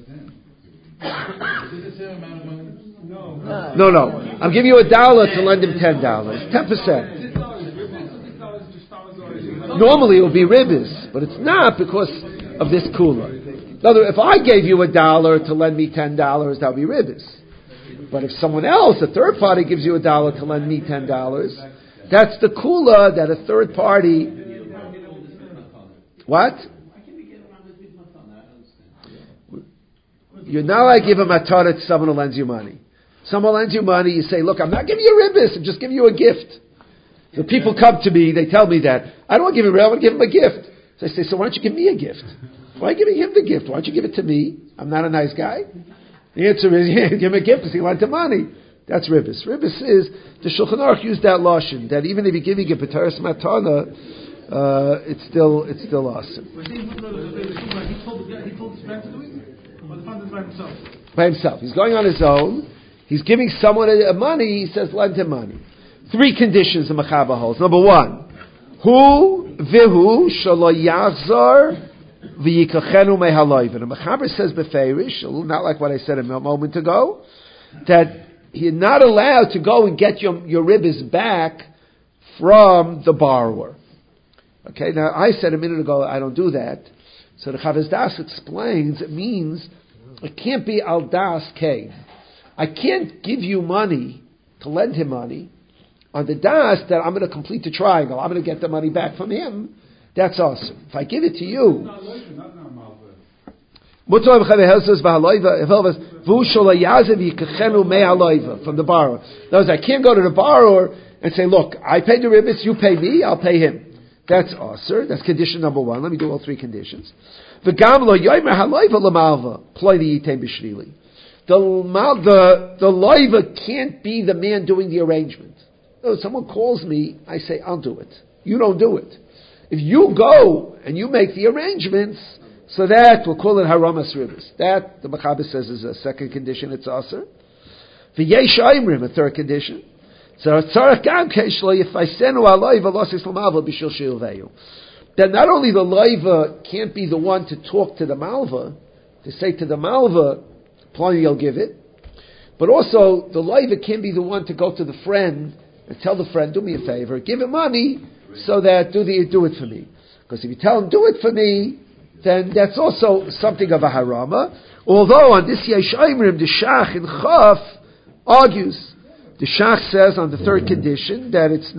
No. I'm giving you $1 to lend him $10. 10%. Normally it would be ribis, but it's not because of this kula. In other words, if I gave you $1 to lend me $10, that would be ribis. But if someone else, a third party, gives you $1 to lend me $10, that's the kula that a third party. What? You're not like give a matara to someone who lends you money. Someone lends you money, you say, look, I'm not giving you ribis, I'm just giving you a gift. So people come to me, they tell me that. I don't want to give him ribis, I want to give him a gift. So I say, so why don't you give me a gift? Why are you giving him the gift? Why don't you give it to me? I'm not a nice guy. The answer is, give him a gift because he lent the money. That's ribis. Ribis is, the Shulchan Aruch used that lashon, that even if you're giving a b'taras matana, it's still awesome. He told his friend to do it? Or the father by himself? By himself. He's going on his own. He's giving someone money. He says, lend him money. Three conditions the Mechaba holds. Number one, hu vihu shalo yachzar v'yikachenu mehalayvin. The Mechaber says beferish, not like what I said a moment ago, that you're not allowed to go and get your ribis back from the borrower. Okay, now I said a minute ago I don't do that. So the Chavez Das explains it means it can't be al das kain. I can't give you money to lend him money on the das that I'm going to complete the triangle. I'm going to get the money back from him. That's awesome. If I give it to you, from the borrower. In other words, I can't go to the borrower and say, look, I paid the ribbis, you pay me, I'll pay him. That's aser. That's condition number one. Let me do all three conditions. The loiva can't be the man doing the arrangement. No, someone calls me, I say, I'll do it. You don't do it. If you go and you make the arrangements, so that we'll call it haramas ribis. That the Mechaber says is a second condition. It's aser. V'yesh aimrim, a third condition. So tzarach gam keshlo yifasenu aloiva losis l'malva b'shil shilveyu. Then not only the loiva can't be the one to talk to the malva, to say to the malva, Pliny you'll give it, but also the loiva can't be the one to go to the friend and tell the friend, do me a favor, give him money so that do it for me. Because if you tell him do it for me, then that's also something of a harama. Although on this Yesh Aimrim, the Shach in Chaf argues. The Shach says on the third condition that it's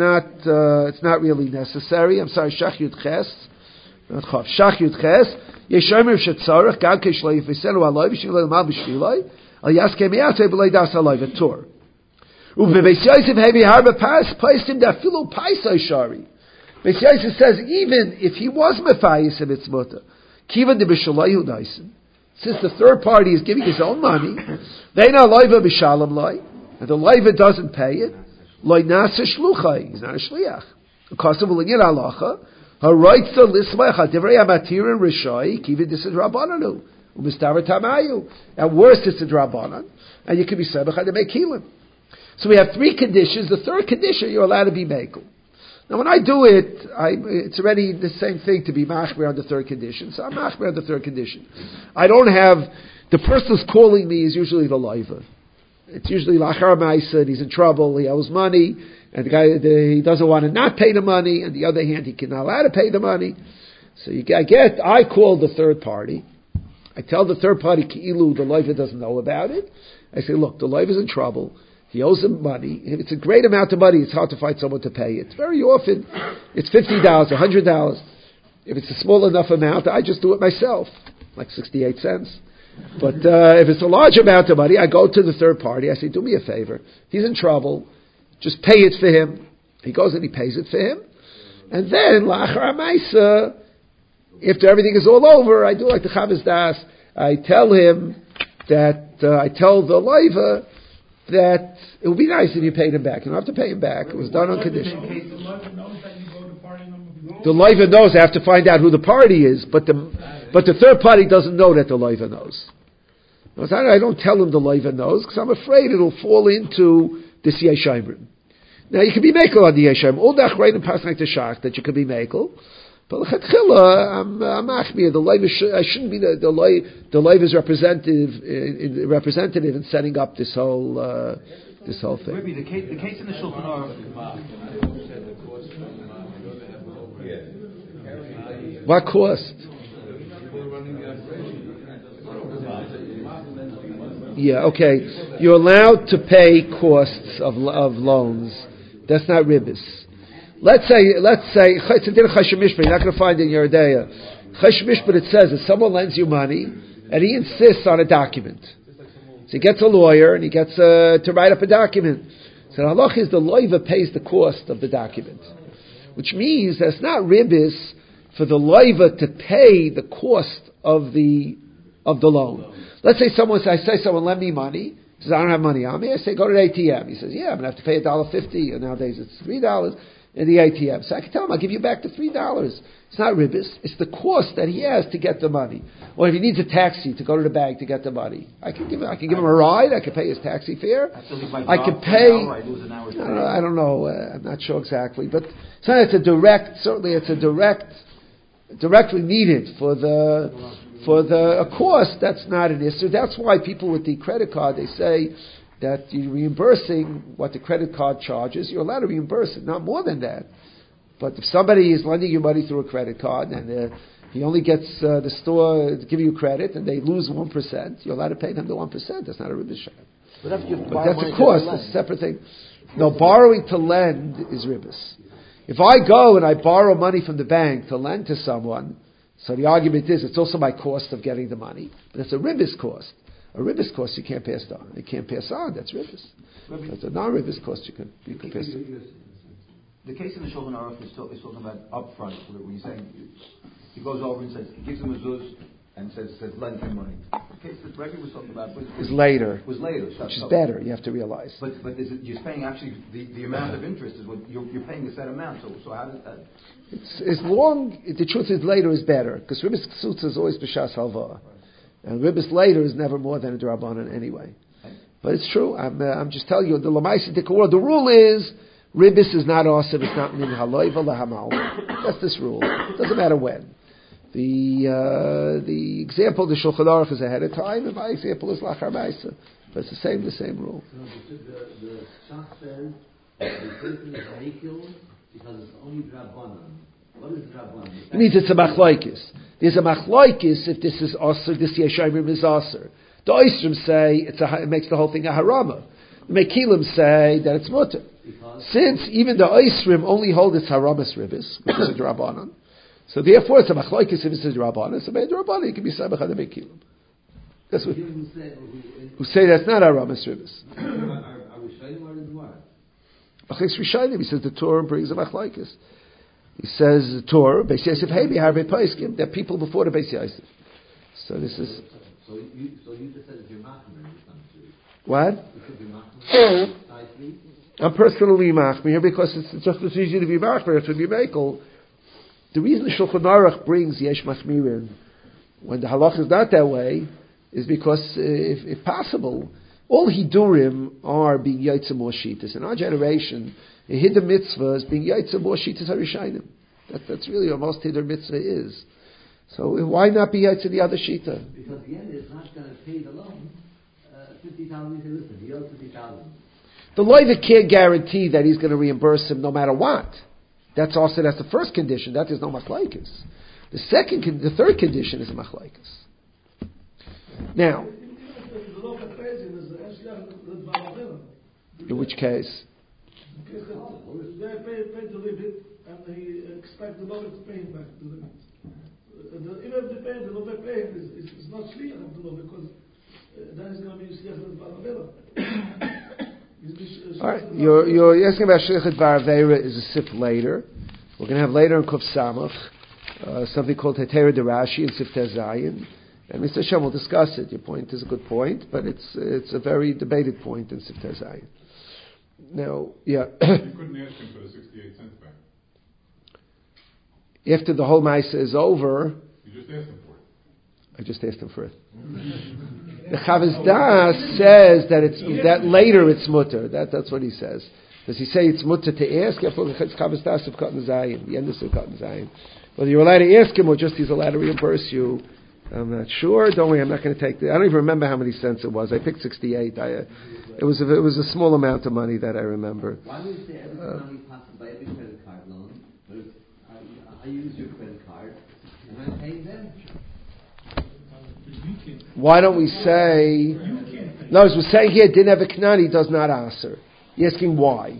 not really necessary. I'm sorry, Shach Yud Ches, not Chaf. Shach Yud Ches. Yesh Aimrim shetzarech gam keshlo yifesenu aloi v'shiloi l'mal b'shviloi al yaskei miyatei b'lei das aloi v'tor. U'bebeis Yosef hebi harba pas placed him that filu paisai shari. Beis Yosef says even if he was mefayis in its mutter, kivan de b'shaloyu naisen. Since the third party is giving his own money, they know loiva b'shalom loy, and the loiva doesn't pay it, loy nasa shluchai, he's not a shliach. Because of l'ingin halacha, ha'roitza lismach ha'divrei ha'matirin rishai, kivan dis is rabbananu, u'mistaver tamayu. At worst it's a rabbanan, and you can be sebach to make healing. So we have three conditions. The third condition, you're allowed to be mekel. Now, when I do it, it's already the same thing to be machmer on the third condition. So I'm machmer on the third condition. I don't have, the person who's calling me is usually the loiva. It's usually lachar ma'isa, he's in trouble, he owes money, and the guy, he doesn't want to not pay the money, on the other hand, he cannot allow to pay the money. So I call the third party. I tell the third party, ki'ilu, the loiva doesn't know about it. I say, look, the loiva's in trouble. He owes him money. If it's a great amount of money, it's hard to find someone to pay it. Very often, it's $50, $100. If it's a small enough amount, I just do it myself, like 68 cents. But if it's a large amount of money, I go to the third party. I say, do me a favor. He's in trouble. Just pay it for him. He goes and he pays it for him. And then, la'achar ha'maisa, after everything is all over, I do like the Chavez Das. I tell him that, I tell the loiva, that it would be nice if you paid him back. You don't have to pay him back. It was done on condition. The loiva knows. I have to find out who the party is, but the third party doesn't know that the loiva knows. I don't tell him the loiva knows because I'm afraid it'll fall into the Yesh Aimrim. Now you can be mekel on the Yesh Aimrim. All that right and pass like the Shach that you can be mekel. But l'chatchila, I'm achmir. The loiva I shouldn't be the loiva's representative in setting up this whole thing. Maybe the case in the Shulchan Aruch. What cost? Yeah, okay. You're allowed to pay costs of loans. That's not ribbis. Let's say, it's a din chashem mishpat. You're not going to find it in your Yeridea. Chashem mishpat, it says that someone lends you money and he insists on a document. So he gets a lawyer and he gets to write up a document. So the halach is the loiva pays the cost of the document, which means that it's not ribbis for the loiva to pay the cost of the loan. Let's say someone lend me money. He says, I don't have money on me. I say, go to the ATM. He says, yeah, I'm going to have to pay $1.50. And nowadays it's $3 in the ATM. So I can tell him, I'll give you back the $3. It's not ribbis. It's the cost that he has to get the money. Or if he needs a taxi to go to the bank to get the money, I can give him a ride. I can pay his taxi fare. I can pay. I don't know. I'm not sure exactly, but it's directly needed for a cost that's not an issue. That's why people with the credit card, they say that you're reimbursing what the credit card charges. You're allowed to reimburse it, not more than that. But if somebody is lending you money through a credit card and he only gets the store to give you credit and they lose 1%, you're allowed to pay them the 1%. That's not a ribbis shayla. But that's a cost. It's a separate thing. No, borrowing to lend is ribbis. If I go and I borrow money from the bank to lend to someone, so the argument is it's also my cost of getting the money, but it's a ribbis cost. A ribbis cost you can't pass on. You can't pass on. That's ribbis. That's a non-ribbis cost you can pass on. The case in the Shulchan Aruch is talking about upfront. When you're saying he goes over and says, he gives him a zuz and says lend him money. The case that Rebbe was talking about was later, which is better. You have to realize. But you're paying actually the amount of interest is what you're paying a set amount. So how does that? It's as long. The truth is later is better because ribbis ksutza is always b'shas halva, and ribbis later is never more than a drabanan anyway. But it's true. I'm just telling you the lamaisa dikor. The rule is ribbis is not awesome. It's not min haloiva lahamal. That's this rule. It doesn't matter when. The example of the Shulchan Aruch is ahead of time, and my example is lachar ma'isa. But it's the same rule. So the Shach says the person is makil because it's only drabanan. What is drabanan? It means it's a machlokes. There's a machlokes if this is aser, this yeshayim is aser. The Oisrim say it makes the whole thing a harama. The Mekilim say that it's mutter. Since even the Oisrim only hold its haramas ribis, which is a drabanan. So therefore, it's a machlokes if it's a drabanan. So by drabanan, it can be samech on the Mekilim. That's what who say that's not haramas ribis. Are we shayim or the Gemara? Achis Rishayim, he says the Torah brings a machlokes. He says the Torah, Beis Yosef Hebi Harvei Paiskim, there are people before the Beis Yosef. So this is. So you just said it's your machmer. What? It could be machmer. I'm personally machmer here because it's just as easy to be machmer as to be mekel. The reason the Shulchan Aruch brings yesh machmirin when the halach is not that way is because, if possible, all hidurim are being yaitza more shitas. In our generation, a hiddur mitzvah is being yaitza more shitas harishainim. That's really what most hiddur mitzvah is. So why not be yaitza the other shita? Because the end is not going to pay the loan. 50,000. He said, listen, he owes 50,000. The loiva can't guarantee that he's going to reimburse him no matter what. That's the first condition. That is no machlokes. The third condition is a machlokes. Now, in which case? They pay the limit, and they expect the lover to pay him back the limit. Even if they pay, the lover pay is not shliach of the lover because then it's going to be shliach of the balavera. All right, you're asking about shliach varavera is a sif later. We're going to have later in Kuf Samach something called Hetera Derashi in Sif Tezayin. And Mr. Hashem will discuss it. Your point is a good point, but it's a very debated point in Sif Tezayin. Now, yeah. You couldn't ask him for the 68 cents back. After the whole Maisa is over, you just asked him for it. I just asked him for it. The Chavis Das says that later it's mutter. That's what he says. Does he say it's mutter to ask? It's Chavis Das of Katan Zayin, the end of Katan Zayin. Whether you're allowed to ask him or just he's allowed to reimburse you, I'm not sure. Don't worry, I'm not going to take I don't even remember how many cents it was. I picked 68. It was a small amount of money that I remember. Why would you say every time you pass by every credit card loan, but I use your credit card, and I'm paying them? Why don't we say? No, as we're saying here, didn't have a knani does not answer. You're asking why?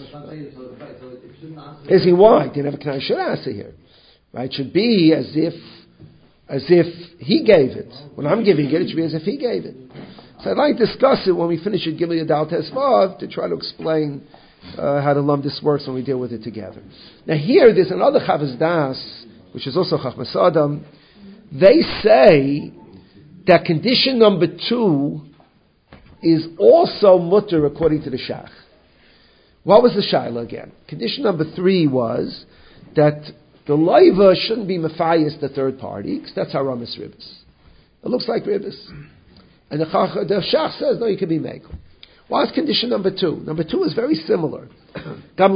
Asking why didn't have a knani should answer here, right? Should be as if he gave it. When I'm giving it, it should be as if he gave it. So I'd like to discuss it when we finish it, Gimel Yadal Tesvav, to try to explain how the lumdis works when we deal with it together. Now here, there's another Chavis Das, which is also Chachmas Adam. They say that condition number 2 is also mutter according to the Shach. What was the Shaila again? Condition number 3 was that the loiva shouldn't be mafayis the third party, because that's haramas ribis. It looks like ribis. And the Shach says, no, you can be mekel. What's condition number 2? Number 2 is very similar. The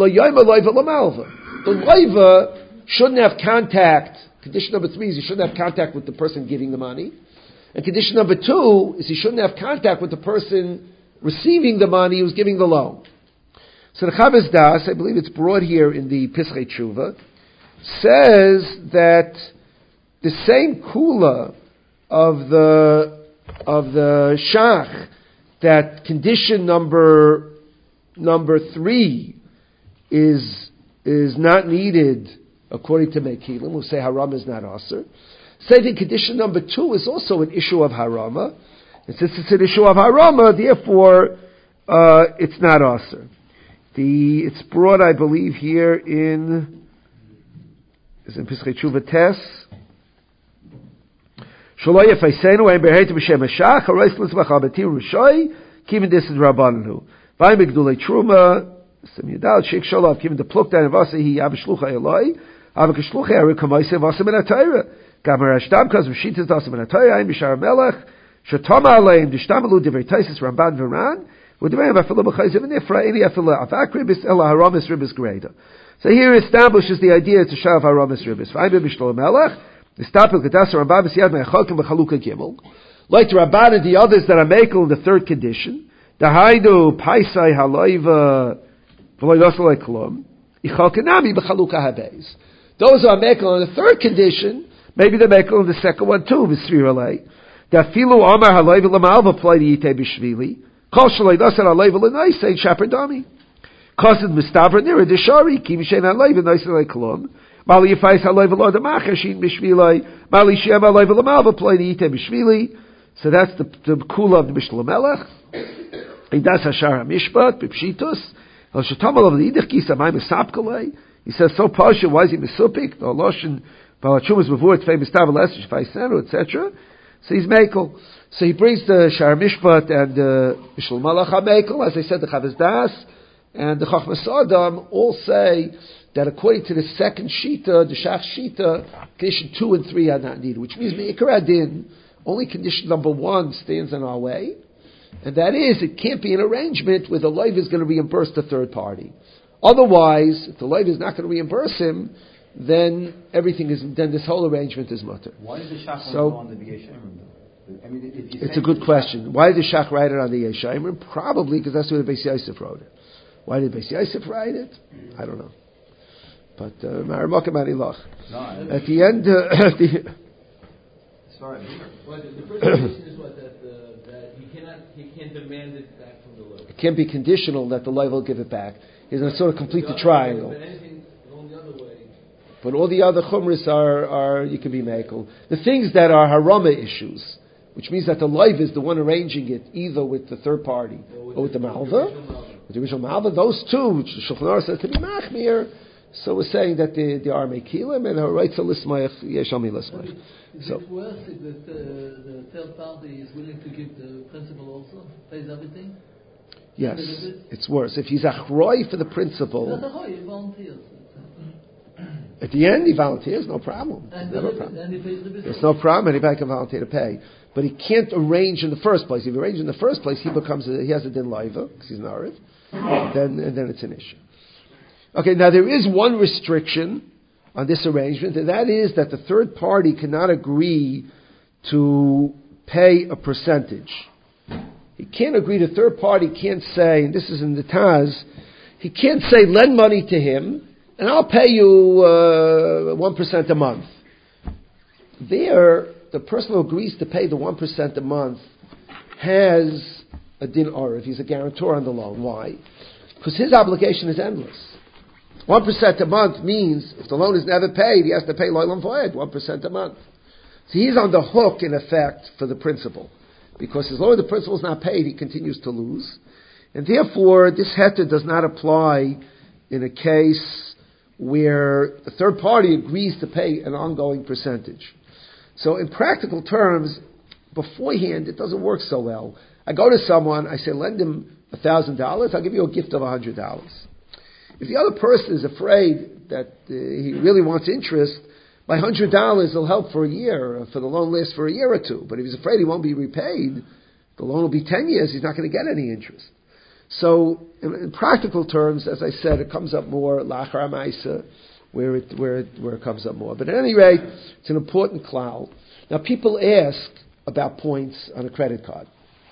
loiva shouldn't have contact. Condition number 3 is he shouldn't have contact with the person giving the money. And condition number 2 is he shouldn't have contact with the person receiving the money, he was giving the loan. So the Chavez Das, I believe it's brought here in the Pischei Tshuva, says that the same kula of the shach, that condition number 3 is not needed according to Mekilim, we'll say Haram is not Aser. Same thing, condition number 2 is also an issue of Harama. And since it's an issue of Harama, therefore, it's not Aser. It's brought, I believe, here in Pischei Tshuva Tes. Shelo yefeisenu ein berheit b'shem hashach harois l'tzvach abati rushoi kivin this is rabbananu v'ay migdulei truma sem yadal sheik sholav kivin the pluk down v'asa hi abishlucha eloi abakashlucha eri kamaise v'asa min atayra gamer ashtam kaz v'shitas v'asa min atayra ein b'shar melech shetama aleim dishtamalu divrei taisis ramban v'ran v'divrei v'afilu b'chayzev v'nifra eni afilu avak ribis ela haramis ribis greda. So here establishes the idea to shav haramis ribis v'ay b'bishlo melech. Like the Rabban and the others that are making in the third condition, the Haidu Paisai Halayva V'loyosal Klum Ichakanami B'Chaluka Habeis. Those who are making on the third condition, maybe they're making on the second one too. V'Sviralei. The Filu Amar Halayva L'Malva Play Yitei B'Shvili Kol Shalei Dasan Halayva L'Naisei Shapardami Kosid Mistavra Nira Deshari Kim Shein Halayva Naisei Klum. Mali Yifais Halayva Lo Damacha Shin B'Shvilei Mali Shem Halayva L'Malva Play Yitei B'Shvili. So that's the kula of the Mishnah Melech. Idas Hashar HaMishpat B'Pshitus. El Shetamal of the Idich Kisa Mai Mesapkalei. He says so pasha. Why is he mesupik? The Loshin Valachumas before it's famous Tavales Shvaisenu etc. So he's mekel. So he brings the Shar Mishpat and the Mishnah Melech HaMekel. As I said, the Chavez Das and the Chachmas Adam all say that according to the second shita, the Shach shita, condition 2 and 3 are not needed, which means Me'ikar Adin, only condition number 1 stands in our way, and that is, it can't be an arrangement where the loiv is going to reimburse the third party. Otherwise, if the loiv is not going to reimburse him, then then this whole arrangement is mutter. Why did the Shach go on the Yeshayim? I mean, it's a good question. Why did the Shach write it on the Yeshayim? Probably because that's where the Beis Yosef wrote it. Why did Beis Yosef write it? I don't know. But at the end, sorry. Well, the first condition is what that he can't demand it back from the loiv. It can't be conditional that the loiv will give it back. He's going to sort of complete the triangle. But anything going the other way. But all the other chumras are you can be mekel. The things that are harama issues, which means that the loiv is the one arranging it, either with the third party or with the malva, with the original malva. Those two, which the Shulchan Aruch says to be machmir. So we're saying that they are mekilim and her rights are lismayach yeshami lismayach. Is it worth it that the third party is willing to give the principal also, pays everything? Yes, it's worse. If he's achroi for the principal, he volunteers. At the end he volunteers, no problem. Never a problem. And he pays the business. There's no problem. Anybody can volunteer to pay, but he can't arrange in the first place. If he arranges in the first place, he has a din laiva because he's an ariv. Then it's an issue. Okay, now there is one restriction on this arrangement, and that is that the third party cannot agree to pay a percentage. He can't agree, the third party can't say, and this is in the Taz, he can't say, lend money to him, and I'll pay you 1% a month. There, the person who agrees to pay the 1% a month has a din orav. He's a guarantor on the loan. Why? Because his obligation is endless. 1% a month means if the loan is never paid, he has to pay loylam void 1% a month. So he's on the hook, in effect, for the principal. Because as long as the principal is not paid, he continues to lose. And therefore, this heter does not apply in a case where the third party agrees to pay an ongoing percentage. So in practical terms, beforehand, it doesn't work so well. I go to someone, I say, lend him $1,000, I'll give you a gift of $100. If the other person is afraid that he really wants interest, my $100 will help for a year, for the loan lasts for a year or two. But if he's afraid he won't be repaid, the loan will be 10 years, he's not going to get any interest. So, in practical terms, as I said, it comes up more lachar ma'isa, where it comes up more. But at any rate, it's an important cloud. Now, people ask about points on a credit card.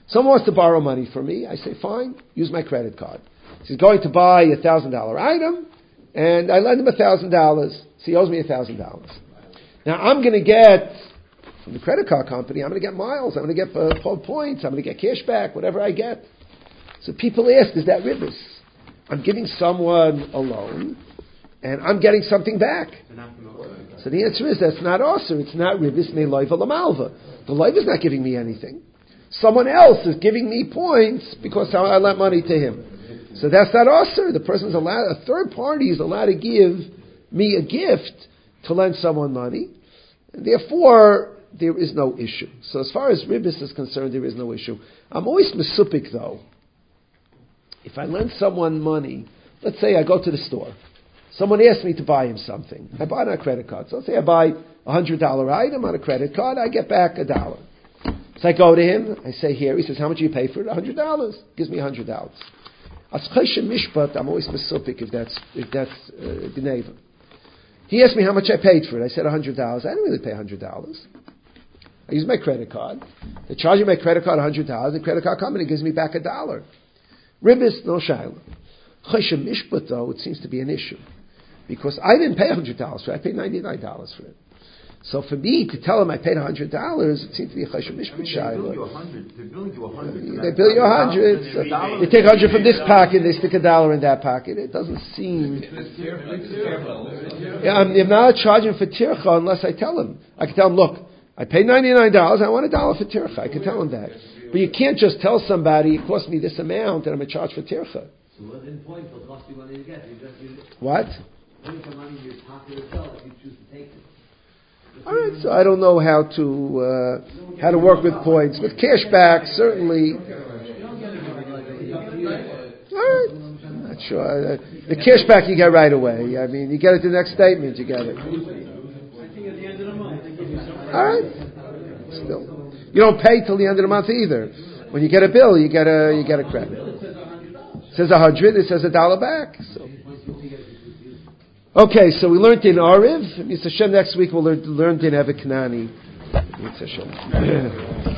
Someone wants to borrow money from me. I say, fine, use my credit card. He's going to buy a $1,000 item, and I lend him $1,000. So he owes me $1,000. Now I'm going to get, from the credit card company, I'm going to get miles, I'm going to get points, I'm going to get cash back, whatever I get. So people ask, is that ribbis? I'm giving someone a loan, and I'm getting something back. So the answer is, that's not also. It's not ribbis ne loiva lamalva. The loiva is not giving me anything. Someone else is giving me points because I lent money to him. So that's not also. The person's allowed, a third party is allowed to give me a gift to lend someone money. And therefore, there is no issue. So as far as ribbis is concerned, there is no issue. I'm always mesupik though. If I lend someone money, let's say I go to the store. Someone asks me to buy him something. I buy it on a credit card. So let's say I buy a $100 item on a credit card. I get back $1. So I go to him. I say, here. He says, how much do you pay for it? $100. Gives me $100. As cheshem mishpat, I'm always mesupik if that's gneva. He asked me how much I paid for it. I said $100. I didn't really pay $100. I use my credit card. They charge me my credit card $100. The credit card company gives me back $1. Ribbis, no shayla. Cheshem mishpat, though, it seems to be an issue. Because I didn't pay $100 for it. I paid $99 for it. So for me to tell him I paid $100, it seems to be a cheshem mishpat shayla. They're billing you $100. They bill you $100. So they take $100 from this pocket, they stick $1 in that pocket. It doesn't seem. Yeah, I'm not charging for tircha unless I tell him. I can tell him, look, I paid $99. I want $1 for tircha. I can tell him that. But you can't just tell somebody it cost me this amount and I'm going to charge for tircha. So what in point will cost you money to get? What? Putting some money in your pocket yourself if you choose to take it. All right, so I don't know how to work with points. With cash back, certainly. All right, I'm not sure. The cash back you get right away. I mean, you get it the next statement, you get it. All right. Still. You don't pay till the end of the month either. When you get a bill, you get a credit. It says $100, it says $1 back. So. Okay, so we learned in Ariv. Mitzvah Hashem, next week we'll learn in Evakanani. Mitzvah Hashem.